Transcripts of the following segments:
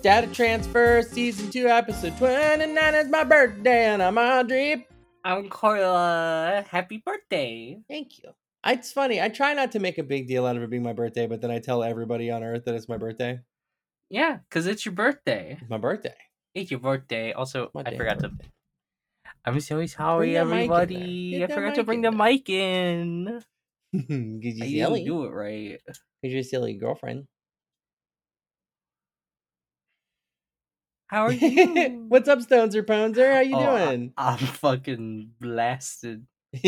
Data Transfer Season 2 Episode 29 is my birthday and I'm Audrey. I'm Carla. Happy birthday. Thank you. It's funny. I try not to make a big deal out of it being my birthday, but then I tell everybody on Earth that it's my birthday. Yeah, because it's your birthday. It's my birthday. It's your birthday. Also, My I damn forgot birthday. to... I'm so sorry, Bring that mic in everybody. there. I Get that forgot to mic bring in the there. mic in. Because I you're silly. didn't do it right. Because you're a silly girlfriend. How are you? What's up, Stoneser Poneser? How you Oh, doing? I'm fucking blasted.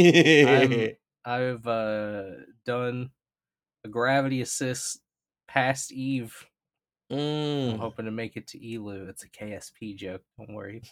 I've done a gravity assist past Eve. I'm hoping to make it to Elu. It's a KSP joke. Don't worry.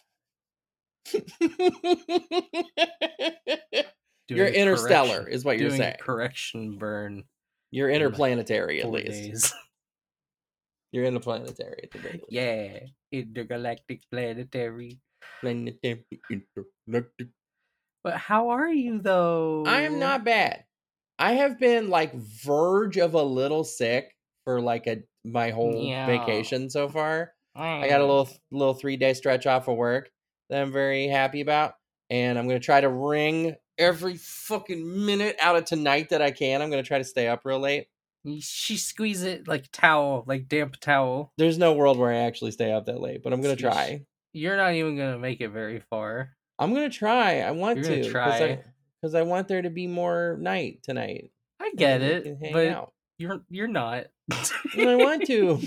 You're interstellar, is what you're saying. Correction burn. You're interplanetary, at 4 least. days. You're interplanetary at the very least. Yeah, intergalactic planetary. Planetary, intergalactic. But how are you, though? I am not bad. I have been like verge of a little sick for like my whole vacation so far. I got a little 3-day stretch off of work that I'm very happy about, and I'm gonna try to wring every fucking minute out of tonight that I can. I'm gonna try to stay up real late. She squeeze it like towel, like damp towel. There's no world where I actually stay up that late, but I'm gonna try. You're not even gonna make it very far. I'm gonna try. I want You're to try because I want there to be more night tonight. I get and it, hang but out. you're not. I want to.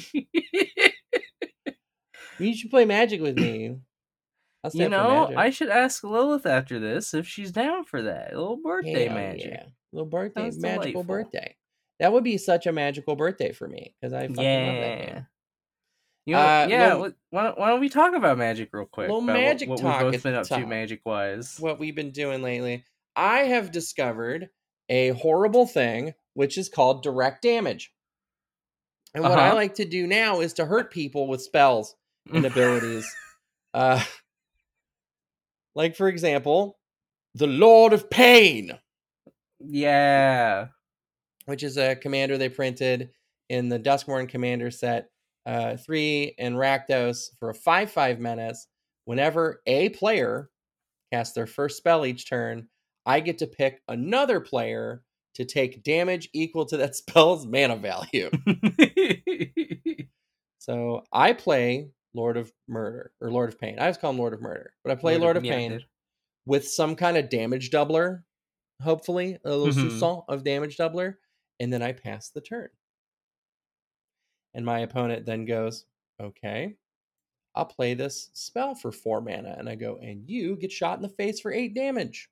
You should play Magic with me. You know, I should ask Lilith after this if she's down for that. A little birthday magic. Yeah. Little birthday, Sounds magical delightful. birthday. That would be such a magical birthday for me because I fucking love that game. You know, why don't we talk about Magic real quick? Little about Magic what talk. We've both been up to Magic-wise. What we've been doing lately. I have discovered a horrible thing, which is called direct damage. And what I like to do now is to hurt people with spells and abilities. Like, for example, the Lord of Pain. Yeah. Which is a commander they printed in the Duskmourn Commander set 3 and Rakdos for a 5/5 menace. Whenever a player casts their first spell each turn, I get to pick another player to take damage equal to that spell's mana value. So I play Lord of Murder, or Lord of Pain. I always call him Lord of Murder, but I play Lord of Pain with some kind of damage doubler, hopefully, a little soupçon of damage doubler, and then I pass the turn. And my opponent then goes, okay, I'll play this spell for 4 mana. And I go, and you get shot in the face for 8 damage.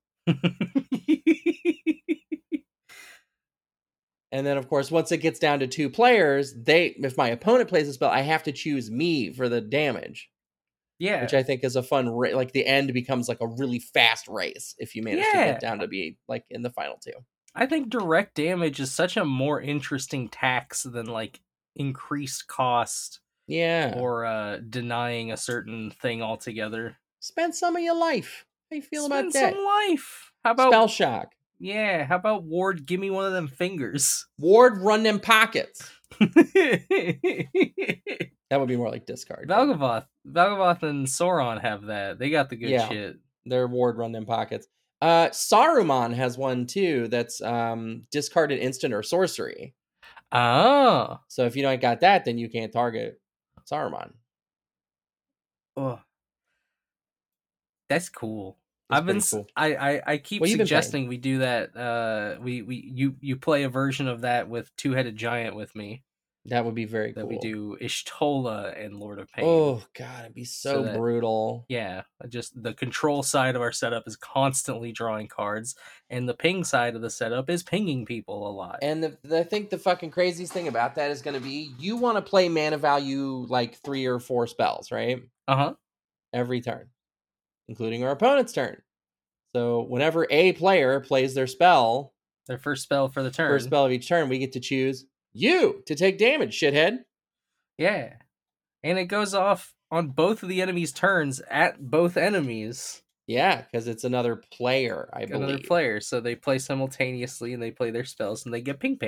And then, of course, once it gets down to 2 players, if my opponent plays a spell, I have to choose me for the damage. Yeah. Which I think is a fun, like the end becomes like a really fast race if you manage to get down to be like in the final 2. I think direct damage is such a more interesting tax than like increased cost. Yeah. Or denying a certain thing altogether. Spend some of your life. How you feel about that? Spend some life. How about Spell Shock? Yeah, how about Ward, give me one of them fingers. Ward, run them pockets. That would be more like discard. Valgavoth and Sauron have that. They got the good shit. They're Ward, run them pockets. Saruman has one too that's discarded instant or sorcery. Oh. So if you don't got that, then you can't target Saruman. Oh. That's cool. Cool. I keep suggesting we do that. You play a version of that with Two-Headed Giant with me. That would be very cool. That we do Ishtola and Lord of Pain. Oh god, it'd be so brutal. Yeah, just the control side of our setup is constantly drawing cards, and the ping side of the setup is pinging people a lot. And I think the fucking craziest thing about that is going to be you want to play mana value like 3 or 4 spells, right? Every turn, including our opponent's turn. So whenever a player plays their spell, their first spell for the turn, first spell of each turn, we get to choose you to take damage, shithead. Yeah. And it goes off on both of the enemy's turns at both enemies. Yeah, because it's another player, I believe. Another player. So they play simultaneously and they play their spells and they get ping.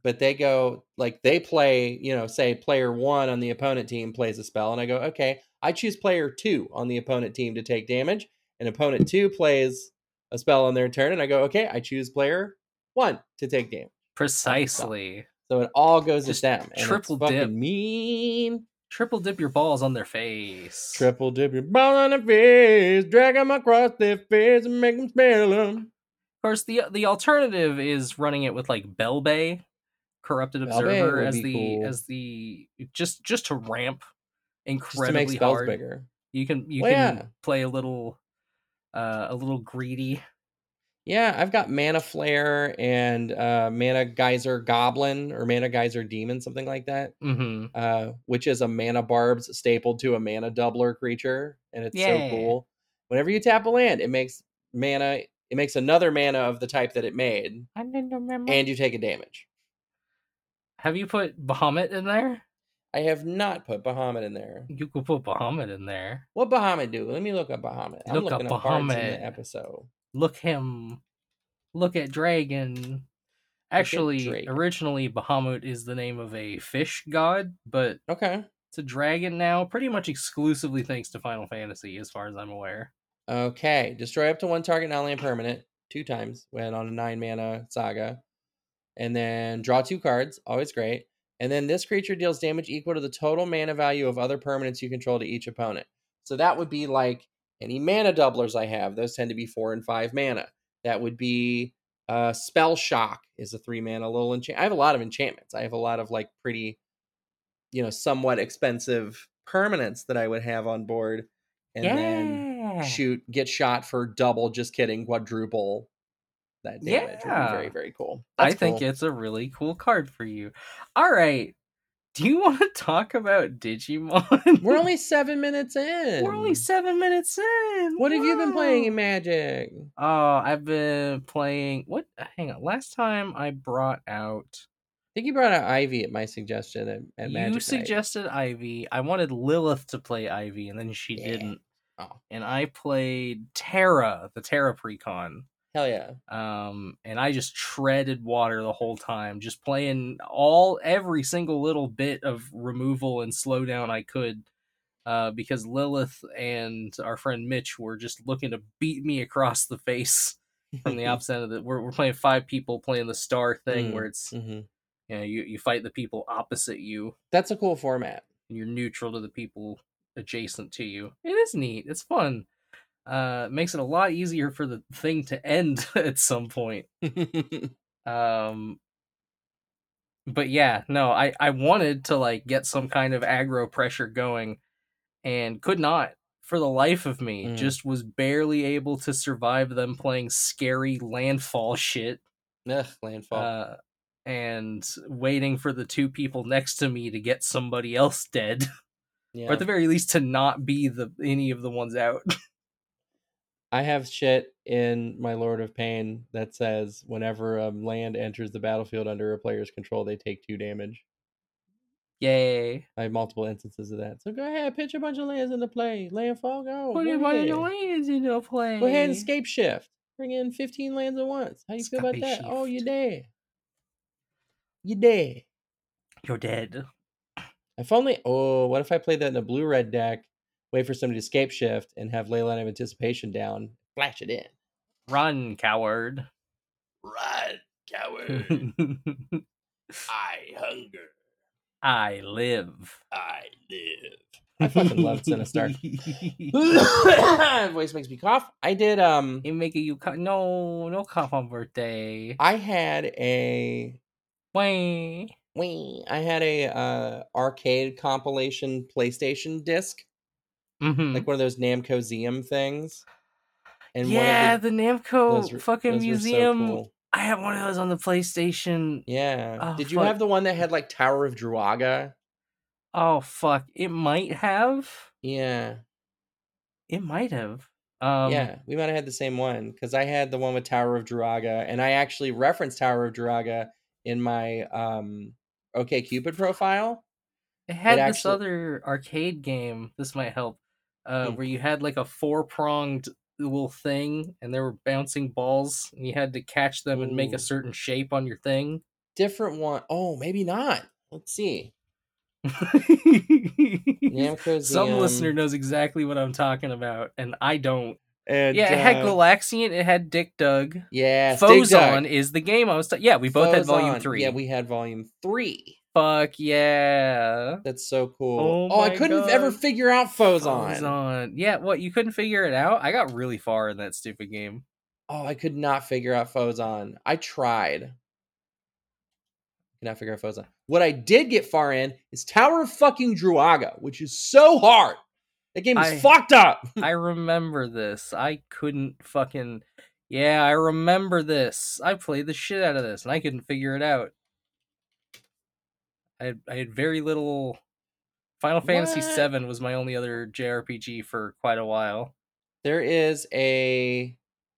but they go like they play, say player 1 on the opponent team plays a spell, and I go, okay, I choose player 2 on the opponent team to take damage, and opponent 2 plays a spell on their turn, and I go, okay, I choose player 1 to take damage. Precisely. So it all goes at them, and triple it's fucking dip. mean. Triple dip your balls on their face. Triple dip your ball on their face, drag them across their face, and make them smell them. Of course, the alternative is running it with like Belbay, Corrupted Observer, as the just to ramp incredibly just to make spells hard. Bigger. You can play a little greedy. Yeah, I've got Mana Flare and Mana Geyser Goblin or Mana Geyser Demon, something like that. Which is a Mana Barbs stapled to a Mana Doubler creature, and it's so cool. Whenever you tap a land, it makes mana. It makes another mana of the type that it made, and you take a damage. Have you put Bahamut in there? I have not put Bahamut in there. You could put Bahamut in there. What Bahamut do? Let me look up Bahamut. I'm looking up cards in the episode. Look at Dragon. Actually, originally Bahamut is the name of a fish god, but it's a dragon now, pretty much exclusively thanks to Final Fantasy, as far as I'm aware. Okay, destroy up to 1 target non-land permanent 2 times when on a 9-mana saga, and then draw 2 cards. Always great. And then this creature deals damage equal to the total mana value of other permanents you control to each opponent. So that would be like any mana doublers I have. Those tend to be 4 and 5 mana. That would be Spell Shock is a 3-mana little enchant. I have a lot of enchantments. I have a lot of like pretty, somewhat expensive permanents that I would have on board, and then get shot for double. Just kidding, quadruple that damage would be very, very cool. I think it's a really cool card for you. All right. Do you want to talk about Digimon? We're only 7 minutes in. What have you been playing in Magic? Oh, I've been playing... What? Hang on. Last time I brought out... I think you brought out Ivy at my suggestion at Magic. You suggested Ivy. I wanted Lilith to play Ivy, and then she didn't. Oh. And I played Terra, the Terra Precon. Hell yeah. And I just treaded water the whole time, just playing every single little bit of removal and slowdown I could, because Lilith and our friend Mitch were just looking to beat me across the face from the opposite end of it. We're playing 5 people playing the star thing where it's, you fight the people opposite you. That's a cool format. And you're neutral to the people adjacent to you. It is neat. It's fun. Makes it a lot easier for the thing to end at some point. But yeah, no, I wanted to like get some kind of aggro pressure going and could not for the life of me. Just was barely able to survive them playing scary landfall shit. Landfall. And waiting for the 2 people next to me to get somebody else dead. Yeah. Or at the very least to not be any of the ones out. I have shit in my Lord of Pain that says whenever a land enters the battlefield under a player's control, they take 2 damage. Yay. I have multiple instances of that. So go ahead, pitch a bunch of lands into play. Landfall, go. Put a bunch of lands into play. Go ahead and escape shift. Bring in 15 lands at once. How you feel about that? Shift. Oh, you're dead. You're dead. You're dead. What if I played that in a blue-red deck? Wait for somebody to escape shift and have Leyline of Anticipation down. Flash it in. Run, coward. Run, coward. I hunger. I live. I fucking love Sinistar. Voice makes me cough. I did, It making you cough. No cough on birthday. I had a... I had a arcade compilation PlayStation disc. Like one of those Namco Museum things. And the Namco fucking museum. So cool. I have one of those on the PlayStation. Yeah. Oh, did you have the one that had like Tower of Druaga? Oh fuck! It might have. Yeah. It might have. Yeah, we might have had the same one because I had the one with Tower of Druaga, and I actually referenced Tower of Druaga in my OkCupid profile. It had this other arcade game. This might help. Where you had like a 4-pronged little thing, and there were bouncing balls, and you had to catch them and make a certain shape on your thing. different one. Oh, maybe not. Let's see. Namco Some listener knows exactly what I'm talking about, and I don't. And, yeah, it had Galaxian, it had Dick Dug. Yeah, Phozon is the game I was yeah, we both had Volume 3. Yeah, we had Volume 3. Fuck yeah. That's so cool. Oh, I couldn't ever figure out Phozon. Yeah, what, you couldn't figure it out? I got really far in that stupid game. Oh, I could not figure out Phozon. I tried. Could not figure out Phozon. What I did get far in is Tower of fucking Druaga, which is so hard. That game is fucked up. I remember this. I couldn't fucking... Yeah, I remember this. I played the shit out of this, and I couldn't figure it out. I had very little... Final Fantasy VII was my only other JRPG for quite a while. There is a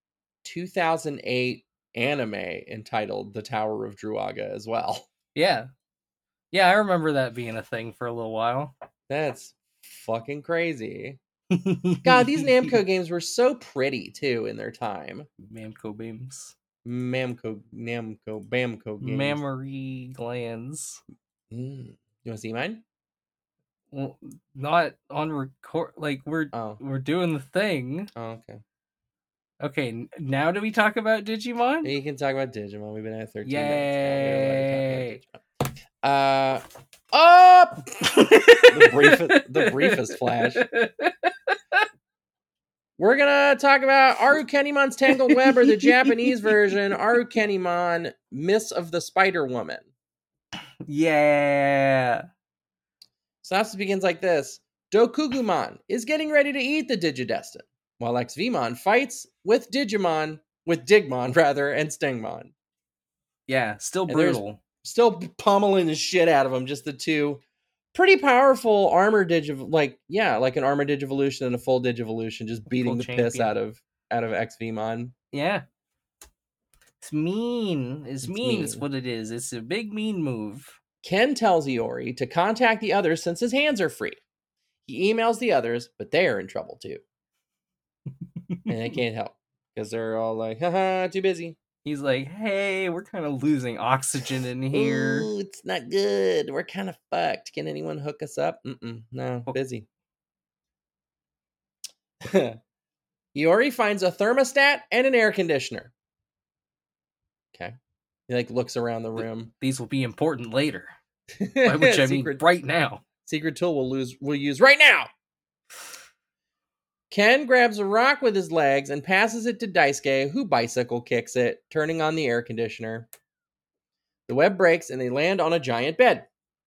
2008 anime entitled The Tower of Druaga as well. Yeah. Yeah, I remember that being a thing for a little while. That's fucking crazy. God, these Namco games were so pretty too in their time. Namco games. Bamco games. Mammary glands. You want to see mine? Well, not on record. Like we're doing the thing. Oh, okay. Okay, now do we talk about Digimon? You can talk about Digimon. We've been at 13 minutes now. Up! the briefest flash. We're gonna talk about Arukenimon's Tangled Web, or the Japanese version, Arukenimon, Miss of the Spider Woman. Yeah. Synopsis begins like this. Dokugumon is getting ready to eat the Digidestin, while XVmon fights with Digmon, and Stingmon. Yeah, still brutal. Still pummeling the shit out of them, just the two. Pretty powerful armor like an armor Digivolution and a full Digivolution, just beating the piss out of XVmon. Yeah. It's mean. It's mean. It's what it is. It's a big mean move. Ken tells Iori to contact the others since his hands are free. He emails the others, but they are in trouble too. And they can't help because they're all like, haha, too busy. He's like, hey, we're kind of losing oxygen in here. Ooh, it's not good. We're kind of fucked. Can anyone hook us up? No, busy. Iori finds a thermostat and an air conditioner. Okay. He looks around the room. These will be important later. By which I mean right now. Secret tool we'll use right now. Ken grabs a rock with his legs and passes it to Daisuke, who bicycle kicks it, turning on the air conditioner. The web breaks and they land on a giant bed.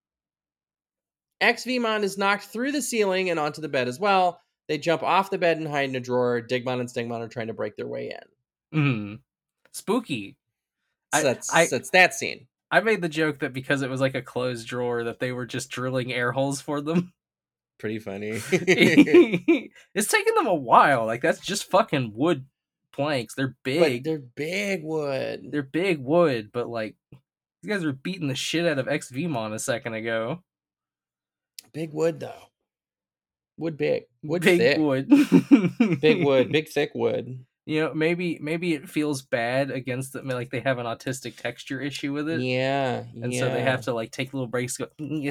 XVmon is knocked through the ceiling and onto the bed as well. They jump off the bed and hide in a drawer. Digmon and Stingmon are trying to break their way in. Spooky. That's that scene. I made the joke that because it was like a closed drawer that they were just drilling air holes for them. Pretty funny. It's taken them a while. Like, that's just fucking wood planks. They're big. But they're big wood. They're big wood, but like, these guys were beating the shit out of XVmon a second ago. Big wood though. Wood big. Wood big thick. Wood. Big wood. Big thick wood. You know, maybe it feels bad against them, like they have an autistic texture issue with it. Yeah, and so they have to like take little breaks. Go, I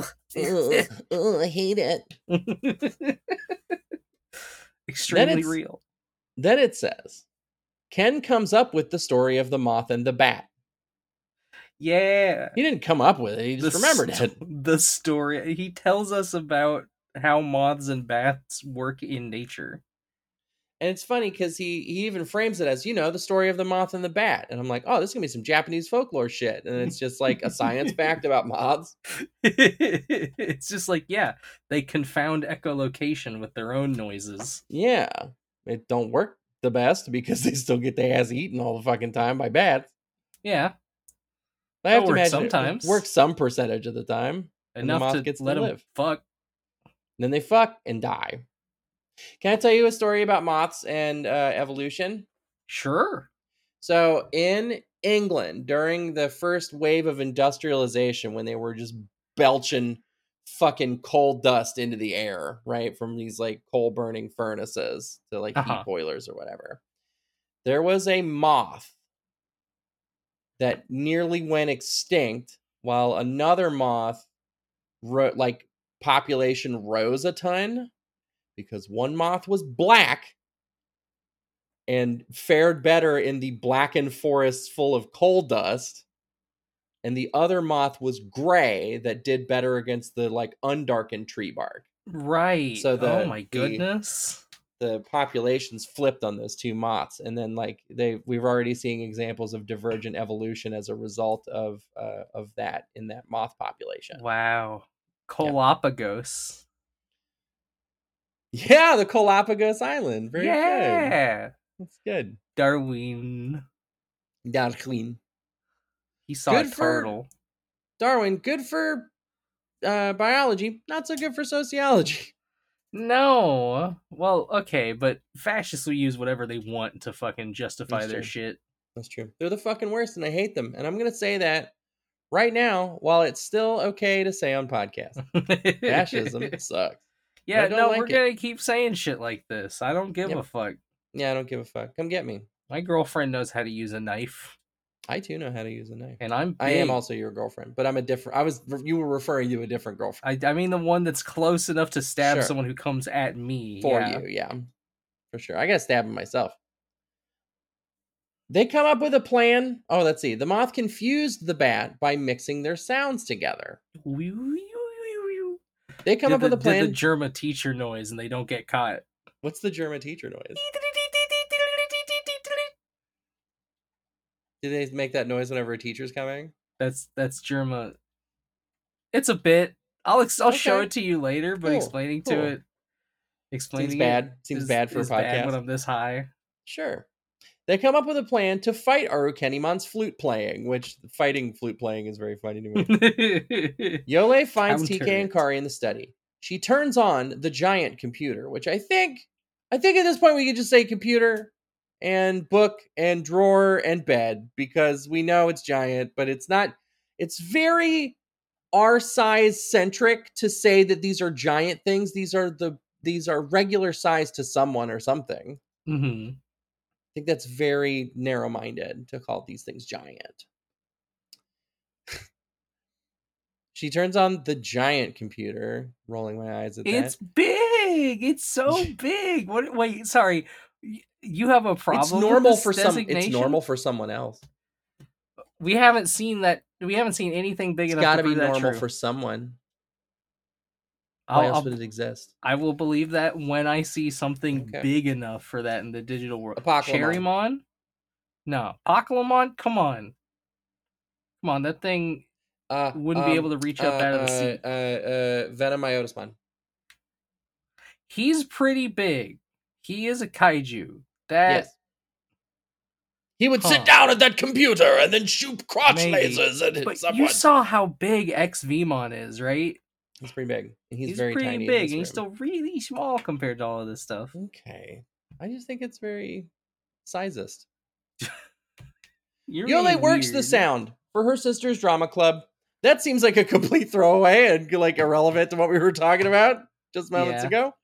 hate it. Extremely real. Then it says, Ken comes up with the story of the moth and the bat. Yeah, he didn't come up with it. He just remembered it. The story. He tells us about how moths and bats work in nature. And it's funny because he even frames it as, the story of the moth and the bat. And I'm like, oh, this is going to be some Japanese folklore shit. And it's just like a science fact about moths. It's just like, yeah, they confound echolocation with their own noises. Yeah. It don't work the best because they still get their ass eaten all the fucking time by bats. Yeah. I have to imagine sometimes. It works some percentage of the time. Enough to let them fuck. And then they fuck and die. Can I tell you a story about moths and evolution? Sure. So in England, during the first wave of industrialization, when they were just belching fucking coal dust into the air, right, from these like coal burning furnaces to like heat boilers or whatever, there was a moth that nearly went extinct while another moth population rose a ton because one moth was black and fared better in the blackened forests full of coal dust, and the other moth was gray that did better against the undarkened tree bark. Right. So oh my goodness. The populations flipped on those two moths, and then we've already seen examples of divergent evolution as a result of that in that moth population. Wow. Galapagos. Yeah, the Galapagos Island. Very good. That's good. Darwin. He saw a turtle. Darwin, good for biology, not so good for sociology. No. Well, okay, but fascists will use whatever they want to fucking justify their shit. That's true. They're the fucking worst, and I hate them. And I'm going to say that right now, while it's still okay to say on podcasts. Fascism sucks. Yeah, no, we're going to keep saying shit like this. I don't give a fuck. Yeah, I don't give a fuck. Come get me. My girlfriend knows how to use a knife. I too know how to use a knife. And I am also your girlfriend, but I'm a different... You were referring to a different girlfriend. I mean the one that's close enough to stab someone who comes at me. For you, yeah. For sure. I gotta stab him myself. They come up with a plan. Oh, let's see. The moth confused the bat by mixing their sounds together. They come up with a plan. Did the Germa teacher noise and they don't get caught. What's the Germa teacher noise? Do they make that noise whenever a teacher's coming? That's Germa. It's a bit. I'll show it to you later, but explaining it seems bad. Seems bad for a podcast bad when I'm this high. Sure. They come up with a plan to fight Arukennimon's flute playing, which fighting flute playing is very funny to me. Yole finds TK and Kari in the study. She turns on the giant computer, which I think at this point we could just say computer and book and drawer and bed, because we know it's giant, but it's not. It's very our size centric to say that these are giant things. These are regular size to someone or something. Mm-hmm. I think that's very narrow-minded to call these things giant. She turns on the giant computer, rolling my eyes at that. It's big. It's so big. What? Wait, sorry. You have a problem. It's normal with this designation? It's normal for someone else. We haven't seen that. We haven't seen anything big enough. It's got to be normal for sommone. Why else would it exist? I will believe that when I see something big enough for that in the digital world. Cherrymon? No. Apocalypse? Come on, that thing wouldn't be able to reach up out of the seat. Venomiotismon. He's pretty big. He is a kaiju. Yes. He would sit down at that computer and then shoot crotch lasers at someone. But you saw how big XVmon is, right? He's pretty big. He's very pretty tiny big, and he's still really small compared to all of this stuff. Okay. I just think it's very sizist. Yole works the sound for her sister's drama club. That seems like a complete throwaway and irrelevant to what we were talking about just moments ago.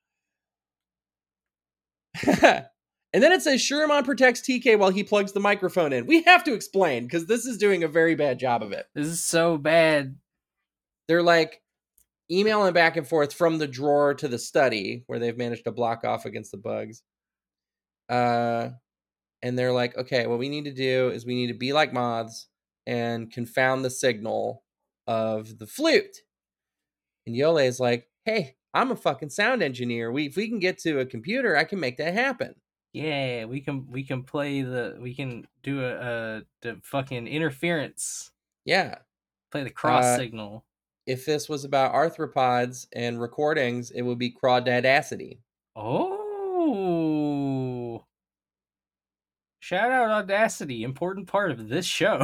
And then it says Shuramon protects TK while he plugs the microphone in. We have to explain, because this is doing a very bad job of it. This is so bad. They're emailing back and forth from the drawer to the study, where they've managed to block off against the bugs. And they're like, okay, what we need to do is we need to be like moths and confound the signal of the flute. And Yole is like, hey, I'm a fucking sound engineer. If we can get to a computer, I can make that happen. Yeah, we can do the fucking interference. Yeah. Play the cross signal. If this was about arthropods and recordings, it would be crawdadacity. Oh. Shout out Audacity, important part of this show.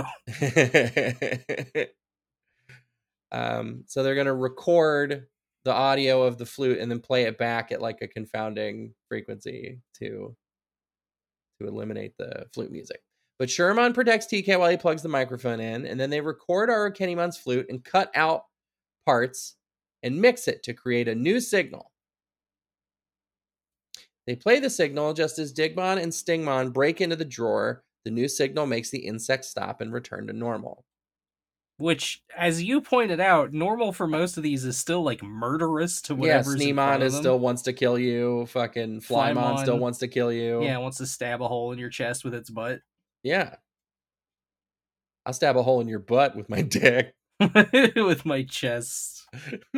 So they're going to record the audio of the flute and then play it back at a confounding frequency to eliminate the flute music. But Shuramon protects TK while he plugs the microphone in, and then they record Arukennimon's flute and cut out parts and mix it to create a new signal. They play the signal just as Digmon and Stingmon break into the drawer. The new signal makes the insect stop and return to normal. Which, as you pointed out, normal for most of these is still like murderous to whatever's in front of them. still wants to kill you. Fucking Flymon still wants to kill you. Yeah, wants to stab a hole in your chest with its butt. Yeah. I'll stab a hole in your butt with my dick. With my chest.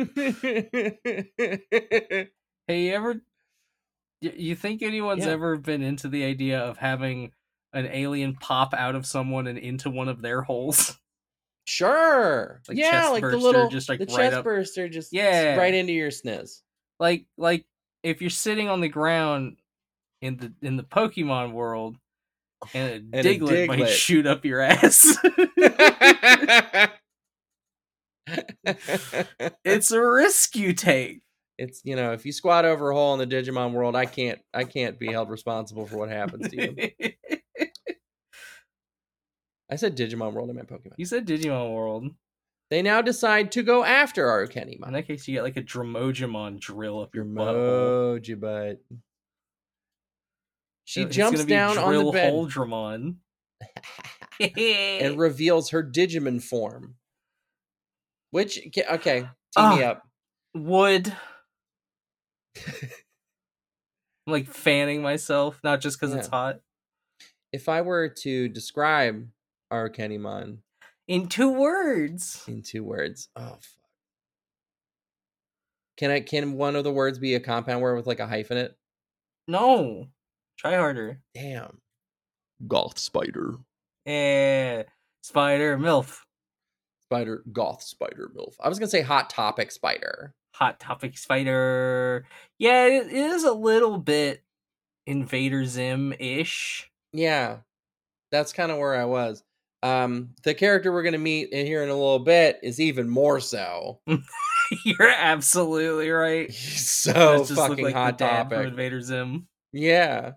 Hey, you think anyone's ever been into the idea of having an alien pop out of someone and into one of their holes? Sure. Like like the little chest burster just right into your sniz. Like if you're sitting on the ground in the Pokemon world and a Diglett might shoot up your ass. It's a risk you take. It's, if you squat over a hole in the Digimon world, I can't be held responsible for what happens to you. I said Digimon World, I meant Pokemon. You said Digimon World. They now decide to go after Arukenimon. In that case, you get like a Dromojimon drill up your butt. She jumps down on the bed. Holdramon. And reveals her Digimon form. Which, okay, tee me up. Would. I'm like fanning myself, not just because it's hot. If I were to describe Arukenimon in 2 words. Oh fuck. Can one of the words be a compound word with like a hyphen in it? No. Try harder. Damn. Goth spider. Spider MILF. Goth spider MILF. I was gonna say Hot Topic spider. Hot Topic spider. Yeah, it is a little bit Invader Zim-ish. Yeah. That's kind of where I was. The character we're gonna meet in here in a little bit is even more so. You're absolutely right. He's so fucking like Hot Topic from Invader Zim. Yeah.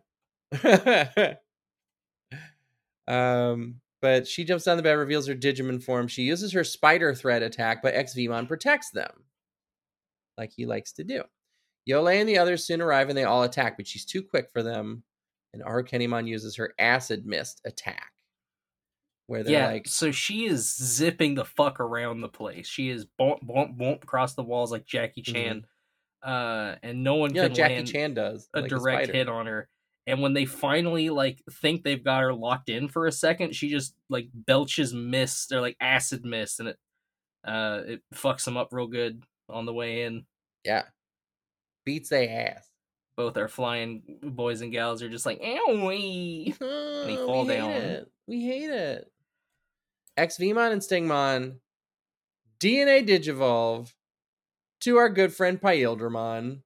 But she jumps down the bed, reveals her Digimon form. She uses her spider thread attack, but Xvmon protects them, like he likes to do. Yolei and the others soon arrive, and they all attack, but she's too quick for them. And Arukenimon uses her Acid Mist attack, where they're so she is zipping the fuck around the place. She is bump, bump, bump across the walls like Jackie Chan. And no one can Jackie land Chan does a direct hit on her. And when they finally think they've got her locked in for a second, she just belches mist or acid mist, and it fucks them up real good on the way in. Yeah, beats their ass. Both our flying boys and gals are just like, owie, and they fall down. We hate it. Xvmon and Stingmon DNA Digivolve to our good friend Pyldramon.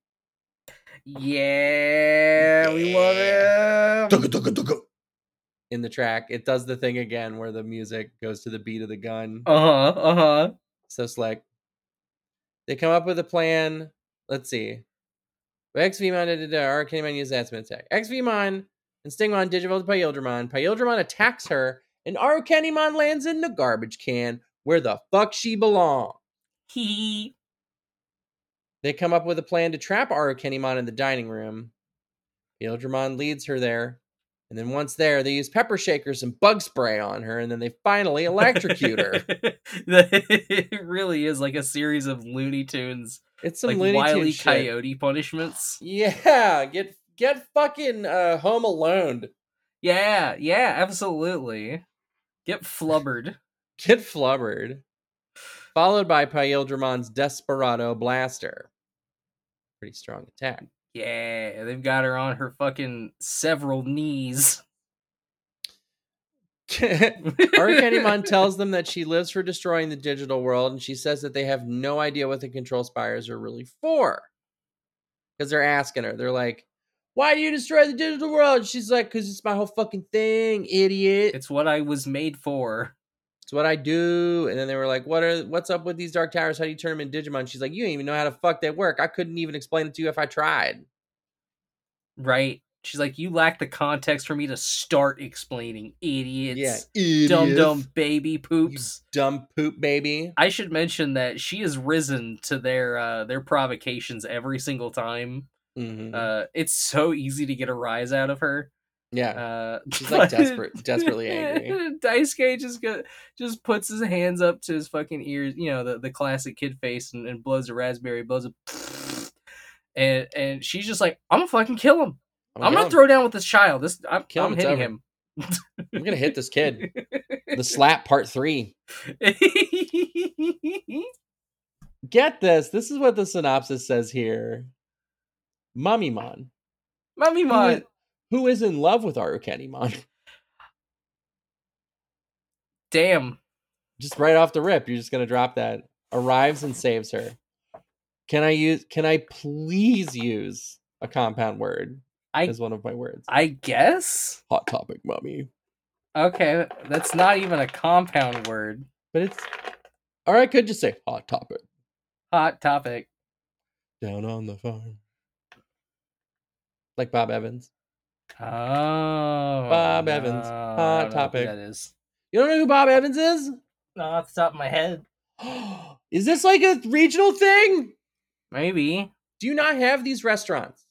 Yeah, we love him. In the track, it does the thing again where the music goes to the beat of the gun. So slick. They come up with a plan. Let's see. Xvmon did Arukenimon used that attack. Xvmon and Stingmon Digivolve to Pyldramon. Pyldramon attacks her, and Arukenimon lands in the garbage can where the fuck she belongs. They come up with a plan to trap Arukenimon in the dining room. Pyldramon leads her there. And then once there, they use pepper shakers and bug spray on her, and then they finally electrocute her. It really is like a series of Looney Tunes. It's some Looney Wile E. Tunes Coyote punishments. Yeah, get fucking Home Alone. Yeah, absolutely. Get flubbered. Get flubbered. Followed by Pyldраmon's Desperado Blaster. Pretty strong attack. Yeah, they've got her on her fucking several knees. Arukenimon tells them that she lives for destroying the digital world, and she says that they have no idea what the control spires are really for. Because they're asking her. They're like, why do you destroy the digital world? She's like, because it's my whole fucking thing, idiot. It's what I was made for. It's what I do. And then they were like, what's up with these Dark Towers? How do you turn them in Digimon? She's like, you don't even know how to fuck they work. I couldn't even explain it to you if I tried. Right. She's like, you lack the context for me to start explaining, idiots. Yeah, idiots. Dumb baby poops. You dumb poop baby. I should mention that she has risen to their provocations every single time. Mm-hmm. It's so easy to get a rise out of her. Yeah, she's like desperately angry. Daisuke just puts his hands up to his fucking ears, you know, the classic kid face, and blows a raspberry, blows a, and she's just like, I'm gonna fucking kill him. I'm gonna throw down with this child. I'm hitting him. I'm gonna hit this kid. The slap part 3. Get this. This is what the synopsis says here. Mummymon. Who is in love with Arukenimon? Damn. Just right off the rip, you're just gonna drop that. Arrives and saves her. Can I please use a compound word as one of my words? I guess. Hot topic, mommy. Okay, that's not even a compound word. But it's... Or I could just say hot topic. Hot topic. Down on the farm. Like Bob Evans. Oh. Bob Evans. Hot topic. That is. You don't know who Bob Evans is? Not off the top of my head. Is this like a regional thing? Maybe. Do you not have these restaurants?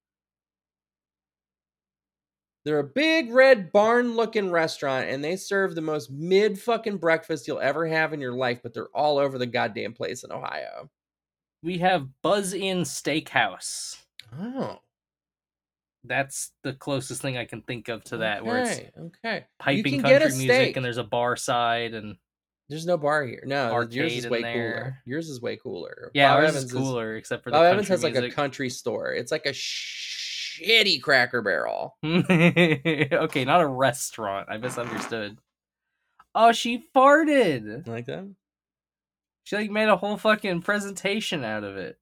They're a big red barn-looking restaurant, and they serve the most mid-fucking breakfast you'll ever have in your life, but they're all over the goddamn place in Ohio. We have Buzz Inn Steakhouse. Oh. That's the closest thing I can think of to that, where it's piping country music, and there's a bar side, and... There's no bar here. No, yours is way cooler. Yours is way cooler. Yeah, ours is cooler, except for the Bob country Evans has music. like a country store. It's like a shitty Cracker Barrel. Okay, not a restaurant. I misunderstood. Oh, she farted. Like that? She like made a whole fucking presentation out of it.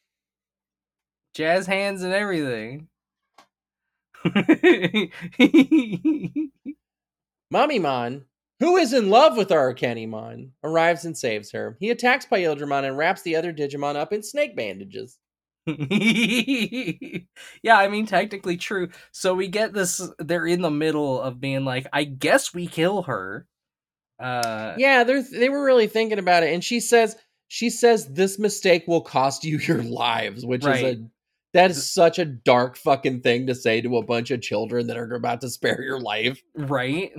Jazz hands and everything. Mummymon, who is in love with Arukenimon, arrives and saves her. He attacks Pyldramon and wraps the other Digimon up in snake bandages. Yeah, I mean, technically true. So we get this, they're in the middle of being like, I guess we kill her. Yeah, they were really thinking about it. And she says this mistake will cost you your lives, which that is such a dark fucking thing to say to a bunch of children that are about to spare your life. Right.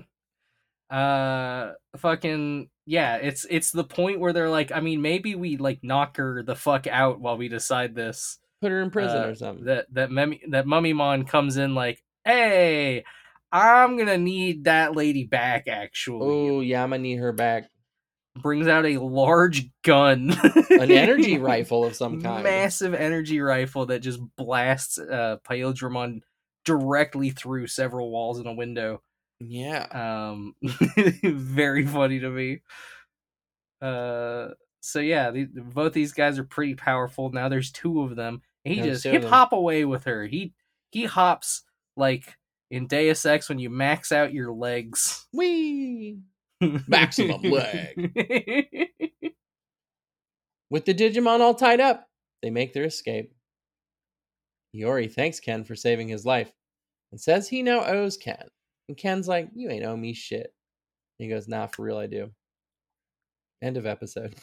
Fucking yeah, it's the point where they're like, I mean, maybe we like knock her the fuck out while we decide this. Put her in prison or something. That Mummymon comes in like, hey, I'm gonna need that lady back, actually. Oh yeah, I'm gonna need her back. Brings out a large gun. An energy rifle of some kind. Massive energy rifle that just blasts Pyldramon directly through several walls and a window. Yeah. Very funny to me. So yeah, both these guys are pretty powerful. Now there's 2 of them. And he just hip hop away with her. He hops like in Deus Ex when you max out your legs. Whee! Maximum leg. With the Digimon all tied up, they make their escape. Iori thanks Ken for saving his life and says he now owes Ken. And Ken's like, you ain't owe me shit. And he goes, nah, for real I do. End of episode.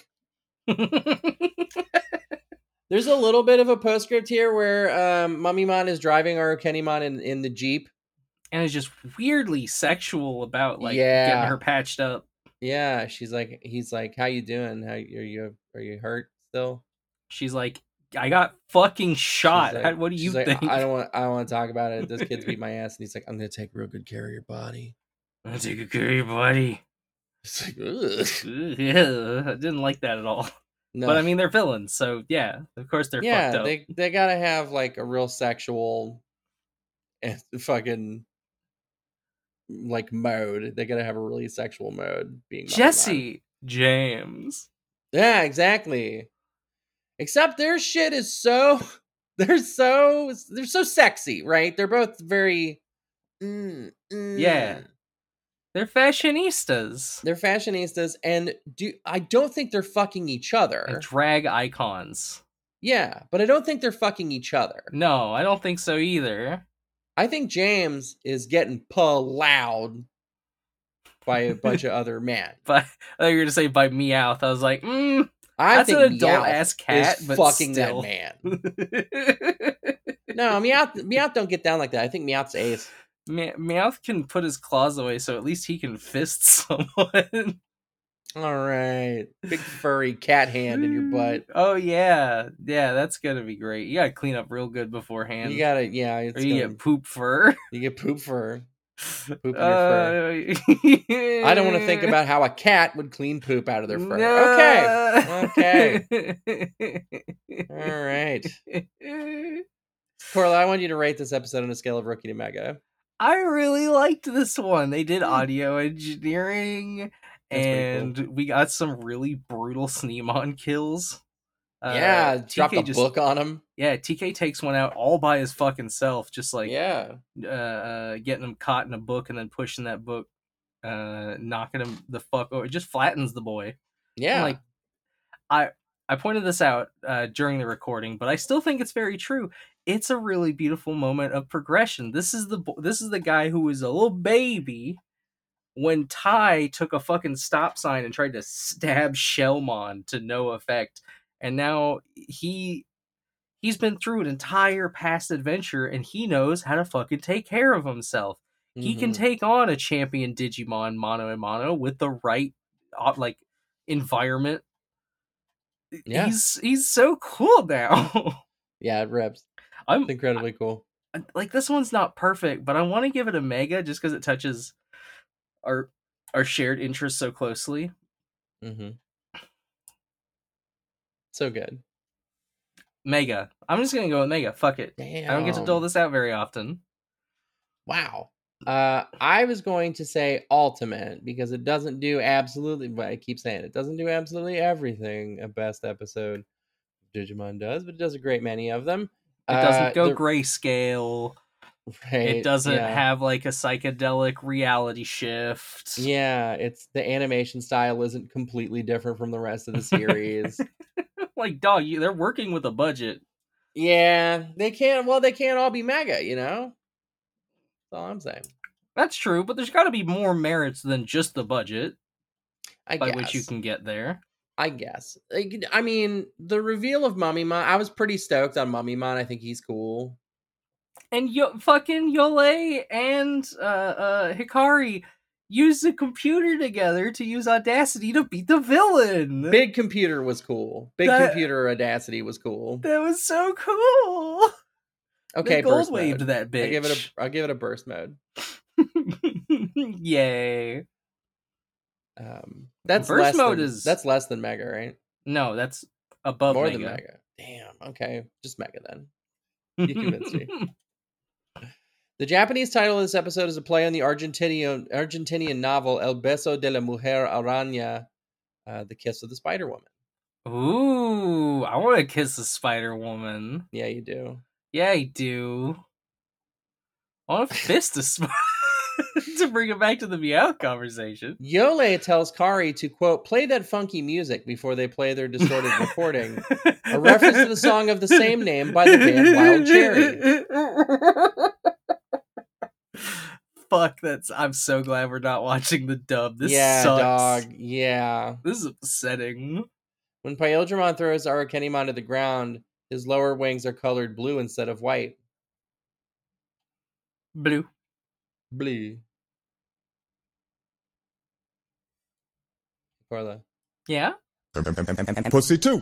There's a little bit of a postscript here where Mummymon is driving Arukenimon in the Jeep. And is just weirdly sexual about getting her patched up. Yeah, he's like, how you doing? Are you hurt still? She's like, I got fucking shot. Like, what do you think? I don't want to talk about it. This kid's beat my ass, and he's like, I'm gonna take real good care of your body. I'm gonna take good care of your body. It's like, ugh. Yeah, I didn't like that at all. No. But I mean, they're villains, so yeah, of course they're fucked up. They gotta have like a real sexual and fucking like mode. They gotta have a really sexual mode. Being Jesse James. Yeah, exactly. Except their shit is so they're so sexy, right? They're both very yeah. They're fashionistas. And I don't think they're fucking each other. And drag icons. Yeah, but I don't think they're fucking each other. No, I don't think so either. I think James is getting plowed by a bunch of other men. But I thought you were gonna say by Meowth. I was like, that's an adult ass cat, is but fucking still. that man. No, Meowth don't get down like that. I think Meowth's ace. Meowth can put his claws away, so at least he can fist someone. All right, big furry cat hand in your butt. Oh yeah, that's gonna be great. You gotta clean up real good beforehand. You gotta, or you get poop fur. You get poop fur. Poop in your fur. I don't want to think about how a cat would clean poop out of their fur. No. Okay. All right. Corla, I want you to rate this episode on a scale of rookie to mega. I really liked this one. They did audio engineering. And cool. We got some really brutal Sneemon kills. Dropped a book on him. Yeah, TK takes one out all by his fucking self, just like getting him caught in a book and then pushing that book, knocking him the fuck over. It just flattens the boy. Yeah, and I pointed this out during the recording, but I still think it's very true. It's a really beautiful moment of progression. This is the guy who was a little baby when Tai took a fucking stop sign and tried to stab Shellmon to no effect, and now he's been through an entire past adventure and he knows how to fucking take care of himself. Mm-hmm. He can take on a champion Digimon mano a mano with the right environment. Yeah. He's so cool now. Yeah, it rips. It's incredibly cool. Like, this one's not perfect, but I want to give it a mega just because it touches our shared interests so closely. Mm-hmm. So good. Mega. I'm just gonna go with mega. Fuck it. Damn. I don't get to dole this out very often. Wow. I was going to say ultimate because it doesn't do absolutely, but I keep saying it doesn't do absolutely everything a best episode Digimon does, but it does a great many of them. It doesn't go grayscale. Right, it doesn't have like a psychedelic reality shift. Yeah, it's the animation style isn't completely different from the rest of the series. Like, dog, they're working with a budget. Yeah, they can't all be mega, you know? That's all I'm saying. That's true, but there's got to be more merits than just the budget by which you can get there. I guess. I mean, the reveal of Mummymon, I was pretty stoked on Mummymon. I think he's cool. And fucking Yole and Hikari used a computer together to use Audacity to beat the villain. Big Computer was cool. Computer Audacity was cool. That was so cool. Okay, they gold waved that bitch. I'll give it a burst mode. Yay. That's burst mode that's less than mega, right? No, that's above more than mega. Damn. Okay, just mega then. You convinced me. The Japanese title of this episode is a play on the Argentinian novel El Beso de la Mujer Araña, The Kiss of the Spider Woman. Ooh, I want to kiss the Spider Woman. Yeah, you do. Yeah, I do. I want to fist a spider. To bring it back to the Meow conversation. Yole tells Kari to, quote, play that funky music before they play their distorted recording. A reference to the song of the same name by the band Wild Cherry. Fuck, I'm so glad we're not watching the dub. This sucks. Dog. Yeah. This is upsetting. When Pyodramon throws Arukenimon to the ground, his lower wings are colored blue instead of white. Blue. Corla. Yeah? Pussy too.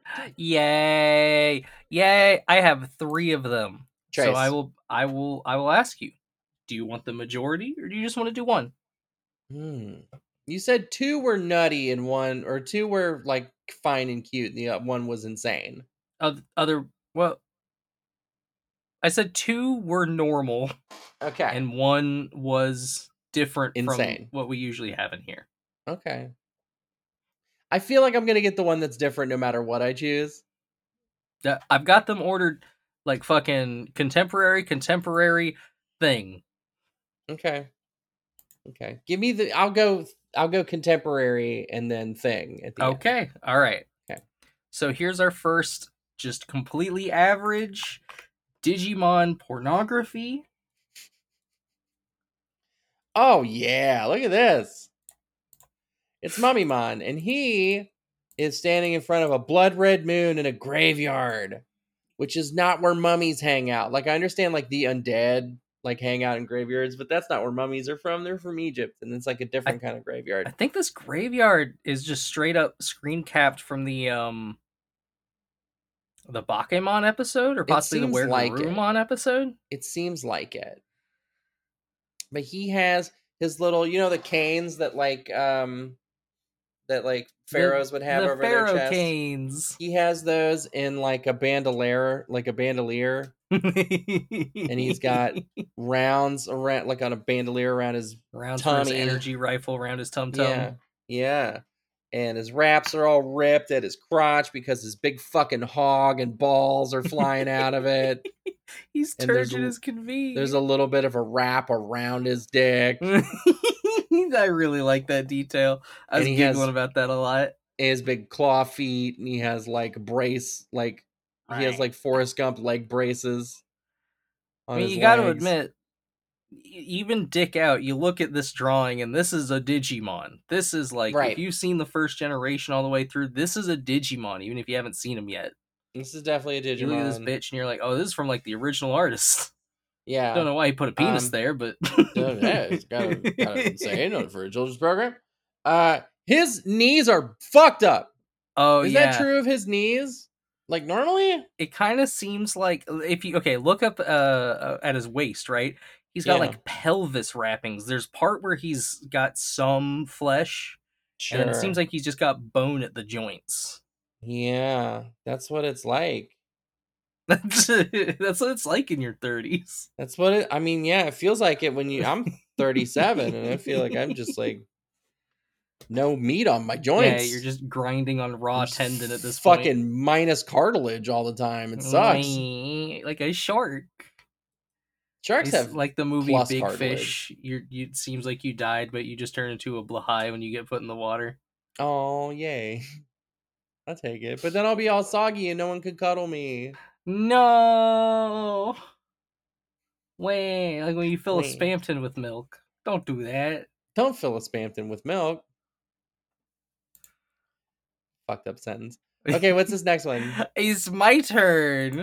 Yay. I have 3 of them. Trace. So I will ask you. Do you want the majority or do you just want to do 1? You said 2 were nutty and 1 or 2 were like fine and cute and the 1 was insane. Well, I said 2 were normal. Okay. And 1 was different insane from what we usually have in here. Okay. I feel like I'm going to get the one that's different no matter what I choose. I've got them ordered like fucking contemporary thing. Okay. Give me I'll go contemporary and then thing at the end. Okay. All right. Okay. So here's our first just completely average Digimon pornography. Oh yeah, look at this. It's Mummymon, and he is standing in front of a blood red moon in a graveyard, which is not where mummies hang out. Like, I understand, like, the undead like hang out in graveyards, but that's not where mummies are from. They're from Egypt, and it's like a different kind of graveyard. I think this graveyard is just straight up screen capped from the Bakemon episode, or possibly the Where Garurumon episode. It seems like it. But he has his little, the canes that pharaohs would have over their chest. The pharaoh canes. He has those in like a bandolier, and he's got rounds around, like on a bandolier around his tummy. For his energy rifle around his tum-tum. Yeah. And his wraps are all ripped at his crotch because his big fucking hog and balls are flying out of it. He's turgid as can be. There's a little bit of a wrap around his dick. I really like that detail. I was giggling about that a lot. He has big claw feet, and he has like a brace, he has like Forrest Gump leg braces. You got to admit, even dick out, you look at this drawing, and this is a Digimon. This is like, if you've seen the first generation all the way through, this is a Digimon, even if you haven't seen him yet. This is definitely a Digimon. You look at this bitch, and you're like, oh, this is from like the original artist. Yeah. Don't know why he put a penis there, but it's kind of insane for a children's program. His knees are fucked up. Oh, is that true of his knees? Like normally, it kind of seems like if you look up at his waist, right? He's got like pelvis wrappings. There's part where he's got some flesh, and it seems like he's just got bone at the joints. Yeah, that's what it's like. That's what it's like in your 30s. That's what it. I mean, yeah, it feels like it when I'm 37, and I feel like I'm just like no meat on my joints. Yeah, you're just grinding on raw tendon at this point. Fucking minus cartilage all the time. It sucks. Like a shark. Sharks have like the movie Big cartilage. Fish. It seems like you died, but you just turn into a blahai when you get put in the water. Oh, yay. I'll take it. But then I'll be all soggy and no one could cuddle me. No. Wait, like when you fill a Spampton with milk. Don't do that. Don't fill a Spampton with milk. Fucked up sentence. Okay, what's this next one? It's my turn.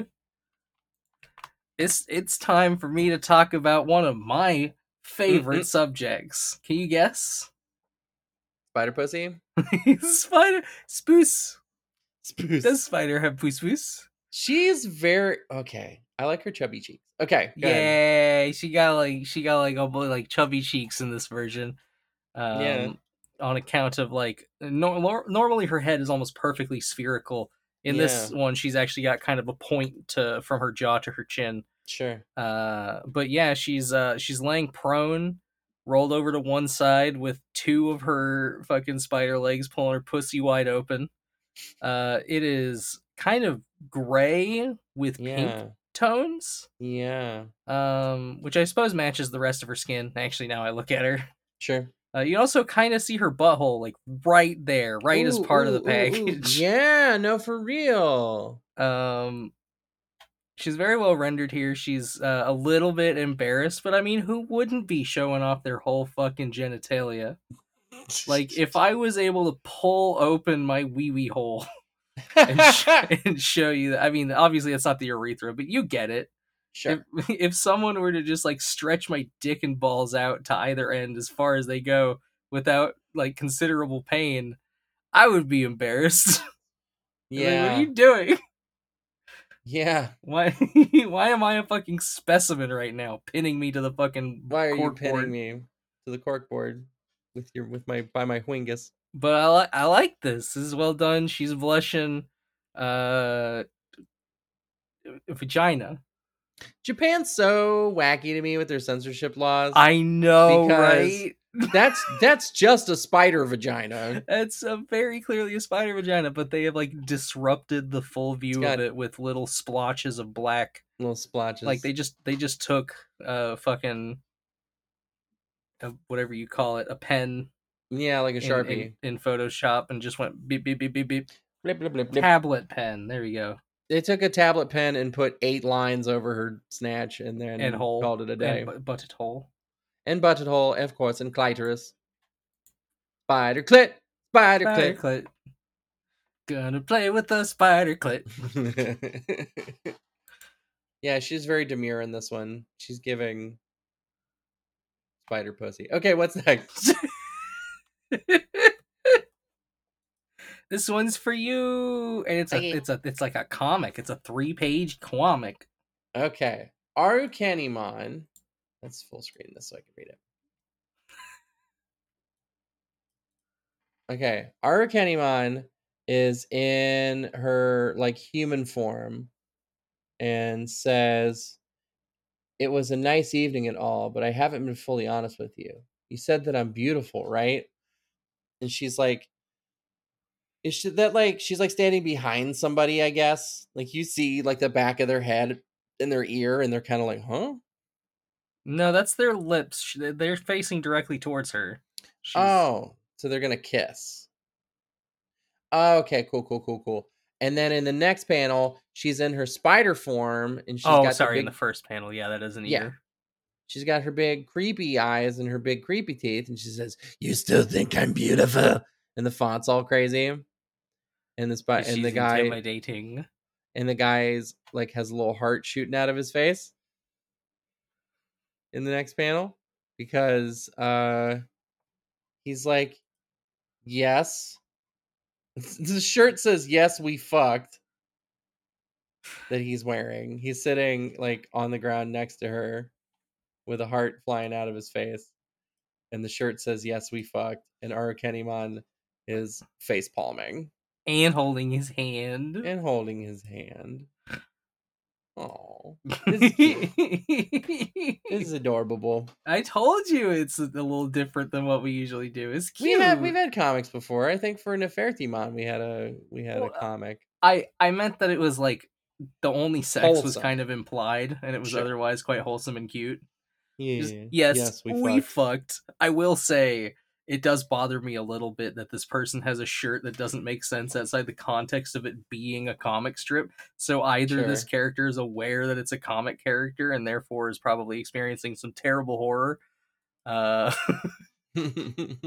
It's time for me to talk about one of my favorite subjects. Can you guess? Spider pussy? Spider spoos. Does spider have poos? She's very okay. I like her chubby cheeks. Okay. Yeah, she got like chubby cheeks in this version. On account of like normally her head is almost perfectly spherical. In this one, she's actually got kind of a point from her jaw to her chin. Sure. But yeah, she's laying prone, rolled over to one side with two of her fucking spider legs pulling her pussy wide open. It is kind of gray with pink tones. Yeah. Which I suppose matches the rest of her skin. Actually, now I look at her. Sure. You also kind of see her butthole, like right there, as part of the package. Yeah, no, for real. She's very well rendered here. She's a little bit embarrassed, but I mean, who wouldn't be showing off their whole fucking genitalia? Like, if I was able to pull open my wee hole and show you that, I mean, obviously it's not the urethra, but you get it. Sure. If someone were to just like stretch my dick and balls out to either end as far as they go without like considerable pain, I would be embarrassed. Yeah. Like, what are you doing? Yeah. Why am I a fucking specimen right now, pinning me to the fucking Why are you pinning me to the corkboard by my whingus? But I like this. This is well done. She's blushing. Vagina. Japan's so wacky to me with their censorship laws. I know, right? That's just a spider vagina. It's very clearly a spider vagina, but they have like disrupted the full view of it with little splotches of black. Little splotches. Like they just took fucking whatever you call it, a pen. Yeah, like a Sharpie in Photoshop, and just went beep beep beep beep beep. Blip, blip, blip, blip. Tablet pen. There we go. They took a tablet pen and put 8 lines over her snatch, and then called it a day. And butted hole. And butted hole, of course, and clitoris. Spider clit. Spider clit. Gonna play with the spider clit. Yeah, she's very demure in this one. She's giving Spider pussy. Okay, what's next? This one's for you, and it's like a comic. It's a 3-page comic. Okay, Arukenimon. Let's full screen this so I can read it. Okay, Arukenimon is in her like human form, and says, "It was a nice evening and all, but I haven't been fully honest with you. You said that I'm beautiful, right?" And she's like, she's like standing behind somebody, I guess. Like you see like the back of their head and their ear, and they're kind of like, huh? No, that's their lips. They're facing directly towards her. Oh, so they're gonna kiss. Oh, okay, cool. And then in the next panel, she's in her spider form, and she's got in the first panel, yeah, that isn't either. She's got her big creepy eyes and her big creepy teeth, and she says, "You still think I'm beautiful?" And the font's all crazy. And the guy intimidating. And the guy's like has a little heart shooting out of his face in the next panel, because he's like, "Yes." The shirt says, "Yes, we fucked," that he's wearing. He's sitting like on the ground next to her with a heart flying out of his face. And the shirt says, "Yes, we fucked." And Arukenimon is face palming. And holding his hand. Oh, this is cute. This is adorable. I told you it's a little different than what we usually do. It's cute. We've had comics before. I think for Nefertimon we had a comic. I meant that it was like the only sex was kind of implied, and it was otherwise quite wholesome and cute. Yeah. Yes, we fucked. I will say it does bother me a little bit that this person has a shirt that doesn't make sense outside the context of it being a comic strip. So either this character is aware that it's a comic character and therefore is probably experiencing some terrible horror. We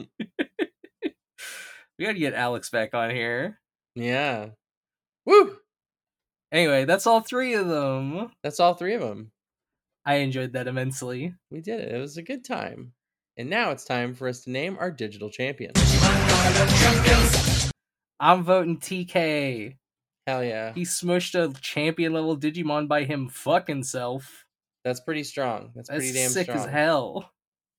gotta get Alex back on here. Yeah. Woo! Anyway, that's all 3 of them. I enjoyed that immensely. We did it. It was a good time. And now it's time for us to name our digital champions. I'm voting TK. Hell yeah. He smushed a champion level Digimon by him fucking self. That's pretty strong. That's pretty damn sick strong. As hell.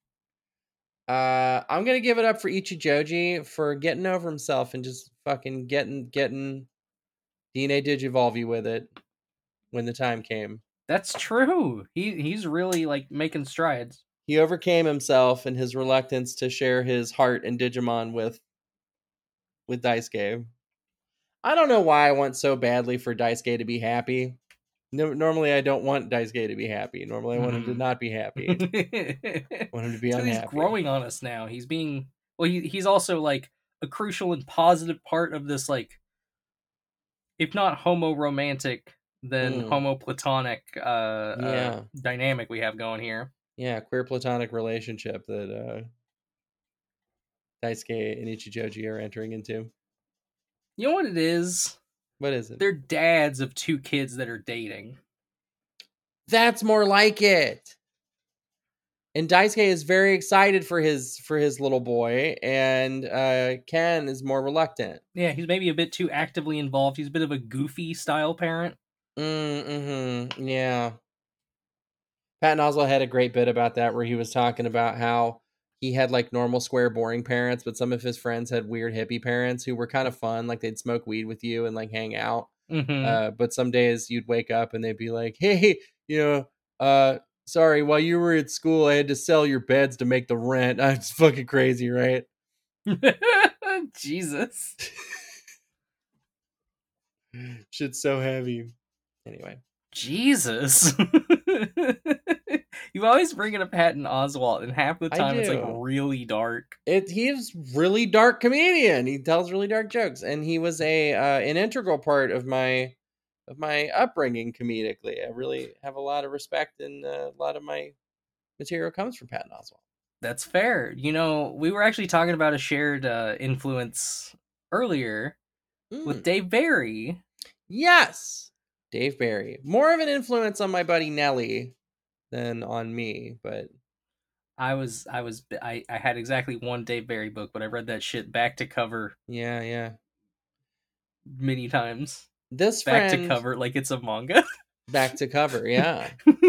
I'm gonna give it up for Ichijoji for getting over himself and just fucking getting DNA Digivolve with it when the time came. That's true. He's really like making strides. He overcame himself and his reluctance to share his heart and Digimon with Daisuke. I don't know why I want so badly for Daisuke to be happy. No, normally I don't want Daisuke to be happy. Normally I want him to not be happy. I want him to be unhappy. He's growing on us now. He's being he's also like a crucial and positive part of this, like, if not homo-romantic, then homo-platonic dynamic we have going here. Yeah, queer platonic relationship that Daisuke and Ichijoji are entering into. You know what it is? What is it? They're dads of 2 kids that are dating. That's more like it. And Daisuke is very excited for his little boy, and Ken is more reluctant. Yeah, he's maybe a bit too actively involved. He's a bit of a goofy style parent. Yeah. Patton Oswalt had a great bit about that, where he was talking about how he had like normal, square, boring parents, but some of his friends had weird hippie parents who were kind of fun. Like they'd smoke weed with you and like hang out. But some days you'd wake up and they'd be like, "Hey, sorry, while you were at school, I had to sell your beds to make the rent." It's fucking crazy, right? Jesus. Shit's so heavy. Anyway. Jesus. You always bring up Patton Oswalt, and half the time it's like really dark. He's really dark comedian. He tells really dark jokes, and he was an integral part of my upbringing comedically. I really have a lot of respect, and a lot of my material comes from Patton Oswalt. That's fair. You know, we were actually talking about a shared influence earlier with Dave Barry. Yes, Dave Barry. More of an influence on my buddy Nelly than on me, but I had exactly one Dave Barry book, but I read that shit back to cover. Yeah. Many times. This back friend, to cover like it's a manga. Back to cover, yeah.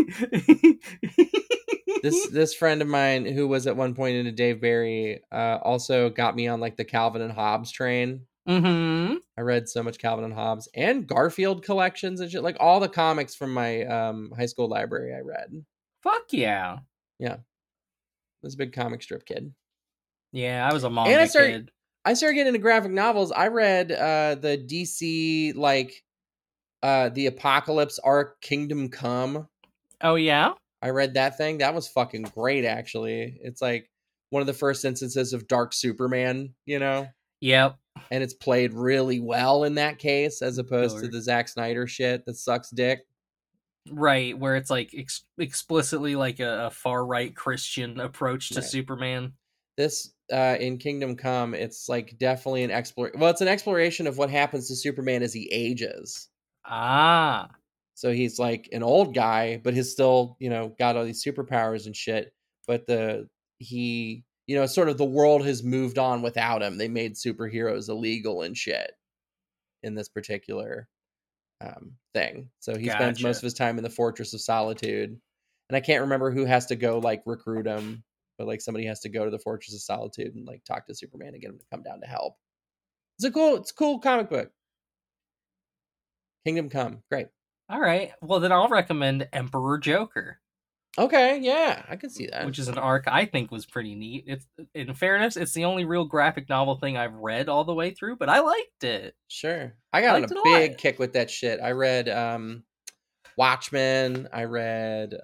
This friend of mine who was at one point into Dave Barry also got me on like the Calvin and Hobbes train. Mm-hmm. I read so much Calvin and Hobbes and Garfield collections and shit. Like all the comics from my high school library I read. Fuck yeah. Yeah. I was a big comic strip kid. Yeah, I was a manga kid. I started getting into graphic novels. I read the DC like the Apocalypse arc Kingdom Come. Oh yeah? I read that thing. That was fucking great, actually. It's like one of the first instances of Dark Superman, you know? Yep. And it's played really well in that case, as opposed to the Zack Snyder shit that sucks dick. Right, where it's like explicitly like a far-right Christian approach to Superman. This, in Kingdom Come, it's like definitely an exploration. Well, it's an exploration of what happens to Superman as he ages. Ah. So he's like an old guy, but he's still, got all these superpowers and shit. But sort of the world has moved on without him. They made superheroes illegal and shit in this particular thing. So he spends most of his time in the Fortress of Solitude. And I can't remember who has to go like recruit him, but like somebody has to go to the Fortress of Solitude and like talk to Superman and get him to come down to help. It's a cool comic book. Kingdom Come, great. All right. Well, then I'll recommend Emperor Joker. Okay, yeah, I can see that. Which is an arc I think was pretty neat. It's, in fairness, it's the only real graphic novel thing I've read all the way through, but I liked it. Sure. I got on a big kick with that shit. I read Watchmen. I read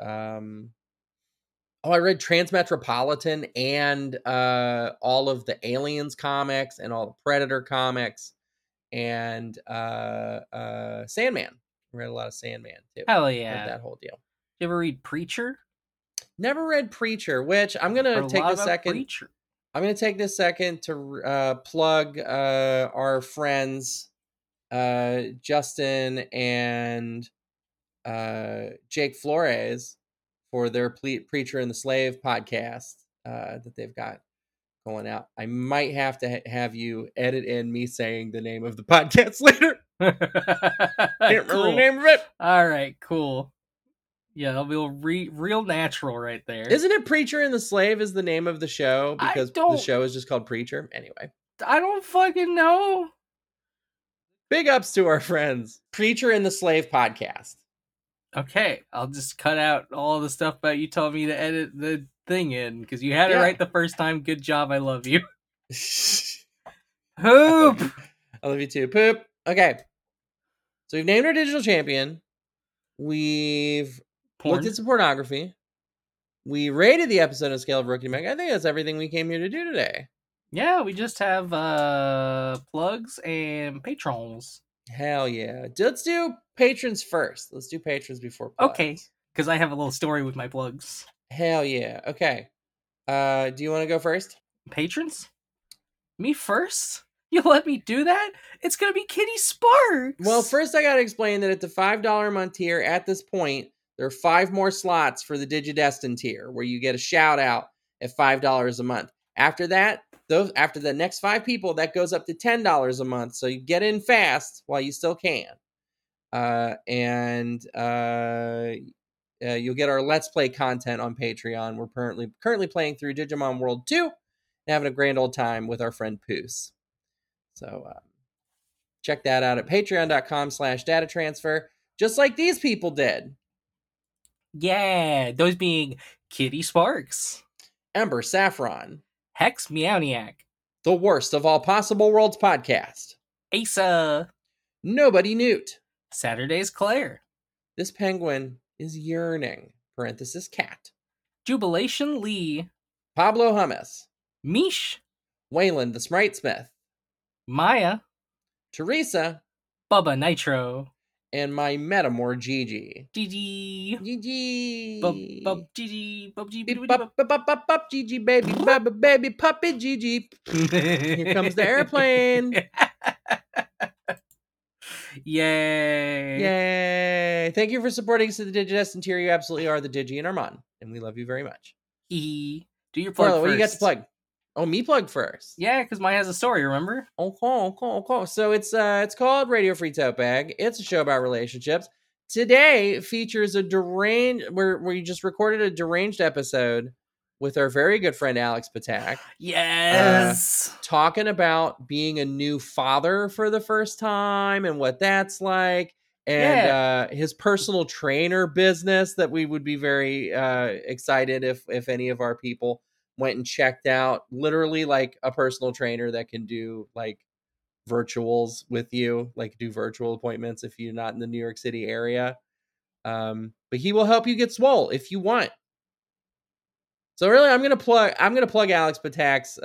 I read Transmetropolitan and all of the Aliens comics and all the Predator comics and Sandman. I read a lot of Sandman too. Hell yeah. Read that whole deal. You ever read Preacher? Never read Preacher, which I'm gonna take this second. Preacher. I'm gonna take this second to plug our friends Justin and Jake Flores for their Preacher and the Slave podcast that they've got going out. I might have to have you edit in me saying the name of the podcast later. Can't remember the name of it. All right, cool. Yeah, that'll be real natural right there. Isn't it Preacher and the Slave is the name of the show? Because the show is just called Preacher. Anyway. I don't fucking know. Big ups to our friends. Preacher and the Slave podcast. Okay, I'll just cut out all the stuff about you telling me to edit the thing in, because you had it right the first time. Good job, I love you. Poop! I love you too. Poop. Okay. So we've named our digital champion. We've looked at some pornography. We rated the episode on a scale of Rookie to Meg. I think that's everything we came here to do today. Yeah, we just have plugs and patrons. Hell yeah. Let's do patrons first. Let's do patrons before plugs. Okay, because I have a little story with my plugs. Hell yeah. Okay. Do you want to go first? Patrons? Me first? You let me do that? It's going to be Kitty Sparks. Well, first I got to explain that at the $5 a month tier, at this point, there are 5 more slots for the Digidestin tier, where you get a shout out at $5 a month. After that, after the next 5 people, that goes up to $10 a month. So you get in fast while you still can. You'll get our Let's Play content on Patreon. We're currently playing through Digimon World 2 and having a grand old time with our friend Poos. So check that out at patreon.com/datatransfer, just like these people did. Yeah, those being Kitty Sparks, Ember Saffron, Hex Meowniac, The Worst of All Possible Worlds podcast, Asa, Nobody Newt, Saturday's Claire, This Penguin is Yearning, cat, Jubilation Lee, Pablo Hummus, Mish, Wayland the Sprite Smith, Maya, Teresa, Bubba Nitro, and my Metamor Gigi. Gigi. Gigi. Bub Gigi. Bub Gigi. Bub Gigi, baby. Baby puppy Gigi. Here comes the airplane. Yay. Yay. Thank you for supporting us at the Digidestin tier. You absolutely are the Digi in our Mon, and we love you very much. Do your plug first. What do you got to plug? Oh, me plug first. Yeah, because mine has a story, remember? Okay. So it's called Radio Free Tote Bag. It's a show about relationships. Today features a deranged, where we just recorded a deranged episode with our very good friend Alex Patak. Yes. Talking about being a new father for the first time and what that's like. And his personal trainer business that we would be very excited if any of our people went and checked out. Literally like a personal trainer that can do like virtuals with you, like do virtual appointments if you're not in the New York City area. But he will help you get swole if you want. So really, I'm gonna plug Alex Patak's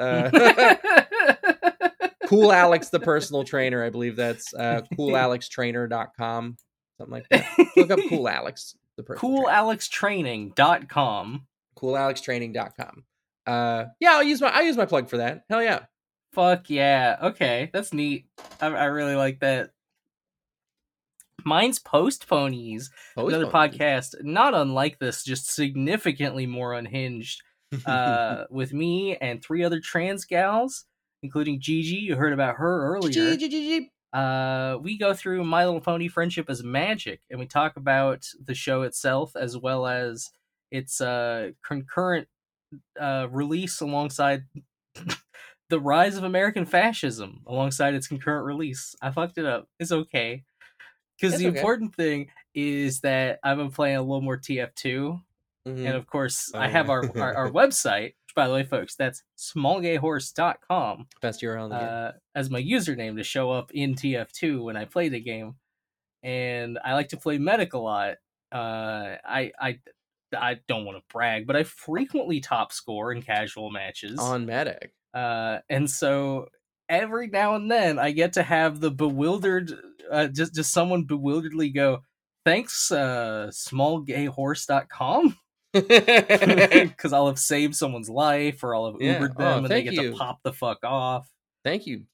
Cool Alex, the personal trainer. I believe that's coolalextrainer.com, something like that. Look up Cool Alex, the personal coolalextraining.com. Coolalextraining.com. I'll use my plug for that. Hell yeah. Fuck yeah. Okay, that's neat. I really like that. Mine's Post Ponies, another podcast, not unlike this, just significantly more unhinged, with me and 3 other trans gals, including Gigi. You heard about her earlier. Gigi. We go through My Little Pony Friendship is Magic, and we talk about the show itself as well as its concurrent release alongside the rise of American fascism alongside its concurrent release. I fucked it up. It's okay. Because the important thing is that I've been playing a little more TF2. Mm-hmm. And of course, I have our website, which, by the way, folks, that's smallgayhorse.com. Best URL in the game. As my username to show up in TF2 when I play the game. And I like to play Medic a lot. I don't want to brag, but I frequently top score in casual matches. On Medic. And so every now and then I get to have the bewildered, just someone bewilderedly go, thanks, smallgayhorse.com. Because I'll have saved someone's life or I'll have Ubered them and they get to pop the fuck off. Thank you,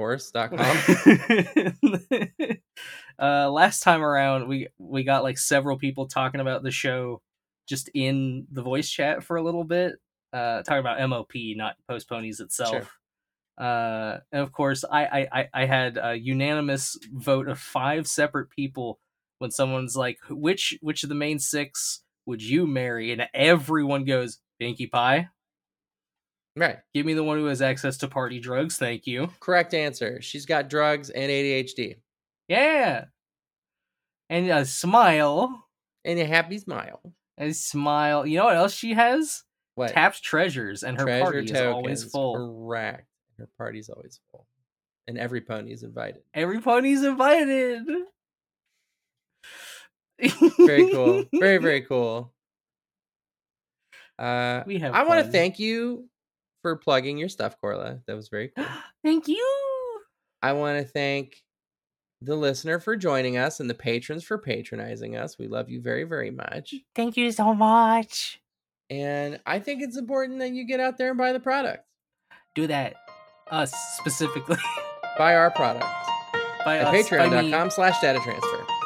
smallgayhorse.com. Last time around, we got like several people talking about the show just in the voice chat for a little bit. Talking about MOP, not Post Ponies itself. Sure. And of course, I had a unanimous vote of 5 separate people when someone's like, which of the main 6 would you marry? And everyone goes, Pinkie Pie. Right. Give me the one who has access to party drugs. Thank you. Correct answer. She's got drugs and ADHD. Yeah. And a smile. And a happy smile. A smile. You know what else she has? What? Tapped treasures, and her party is always full. Correct. Her party's always full. And every pony is invited. Every pony's invited. Very cool. Very, very cool. I want to thank you for plugging your stuff, Corla. That was very cool. Thank you. I want to thank the listener for joining us and the patrons for patronizing us. We love you very, very much. Thank you so much. And I think it's important that you get out there and buy the product. Do that. Us specifically. Buy our product. At patreon.com/datatransfer.